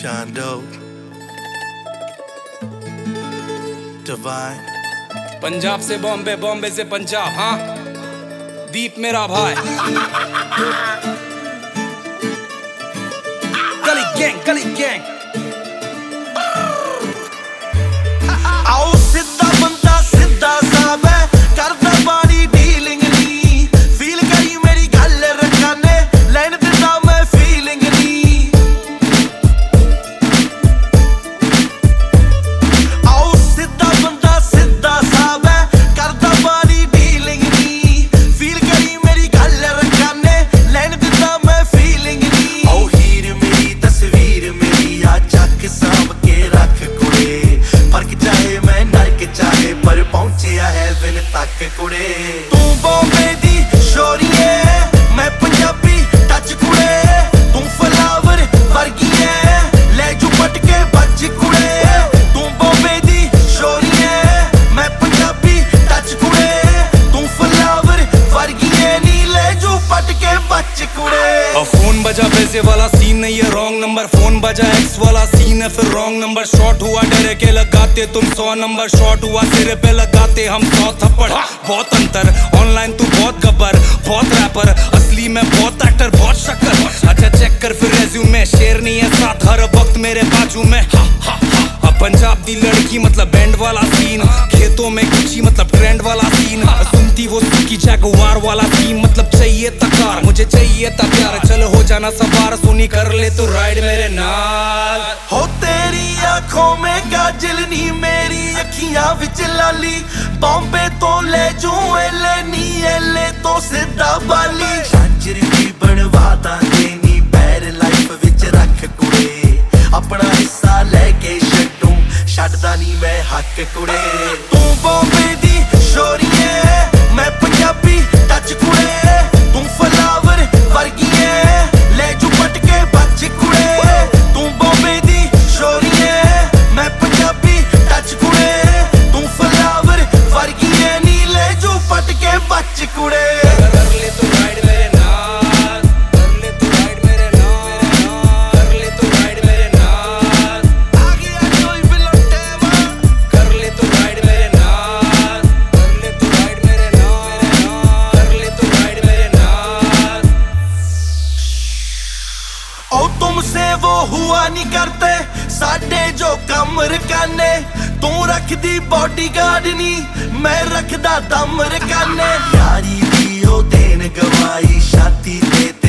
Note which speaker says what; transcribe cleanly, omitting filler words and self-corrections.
Speaker 1: Chondo, Divine.
Speaker 2: Punjab से बॉम्बे, बॉम्बे से पंजाब, हाँ दीप मेरा भाई। गली गैंग, गली गैंग।
Speaker 1: आओ सिद्धा बंदा सिद्धा सा मैं करदा बाड़ी डीलिंग नी फील करी मेरी गल रखाने लैन दिता मैं फीलिंग नी। आओ सिद्धा बंदा सिद्धा सा मैं करदा बाड़ी डीलिंग नी फील करी मेरी गल रखाने लैन दिता मैं फीलिंग नी। आओ हीर मेरी तस्वीर मेरी आ चक सांभ के रख कुड़े फर्क चाहे मैं नरक चाहे पर पहुंचिया है विन तक कुड़े। तू बॉम्बे दी शोरीए मैं पंजाबी टच कुड़े तू फ्लावर वर्गी है ले जू पटके बच कुड़े। तू बॉम्बे दी शोरीए मैं पंजाबी टच कुड़े तू फ्लावर वर्गी है नी ले जू पटके बच कुड़े।
Speaker 2: फोन बजा पैसे वाला सीन नहीं है रॉन्ग नंबर, फोन बजा एक्स वाला सीन है फिर रॉन्ग नंबर। शॉट हुआ डरे के लगाते तुम 100 नंबर, शॉट हुआ सिरे पे लगाते हम 100 थप्पड़। बहुत अंतर ऑनलाइन तू बहुत गब्बर बहुत रैपर असली में बहुत एक्टर बहुत शक्कर। अच्छा चेक कर फिर रेज्यूमे शेर नहीं है साथ हर वक्त मेरे बाजू में। अब पंजाब दी लड़की मतलब बैंड वाला सीन, खेतों में गुची मतलब ट्रेंड वाला सीन, सुनती वो सुखी जैगुआर वाला सीन मतलब चाहिए तकार मुझे चाहिए ता प्यार। चल हो जाना सवार सोनी कर ले तू राइड मेरे नाल।
Speaker 1: हो तेरी आंखों में काजल नी मेरी अखियां विच लाली बॉम्बे तो ले जू एले नी एले तो सिद्धा बाली। झांझर भी बनवा दांगे नी पैर लाइफ विच रख कुड़े अपना हिस्सा लेके छड्डूं छड्डदा नी मैं हक कुड़े। तू बॉम्बे दी शोरीए मैं पंजाबी टच कुड़े तू फ्लावर वर्गी है ले जू पटके बच कुड़े। तू बॉम्बे दी शोरीए मैं पंजाबी टच कुड़े तू फ्लावर वर्गी है नी ले जू पटके बच कुड़े। तुमसे वो हुआ नहीं करते साडे जो कम रकाने तू रखदी बॉडीगार्ड नी मैं रखदा दम रकाने। यारी दी ओ देन गवाई शादी ते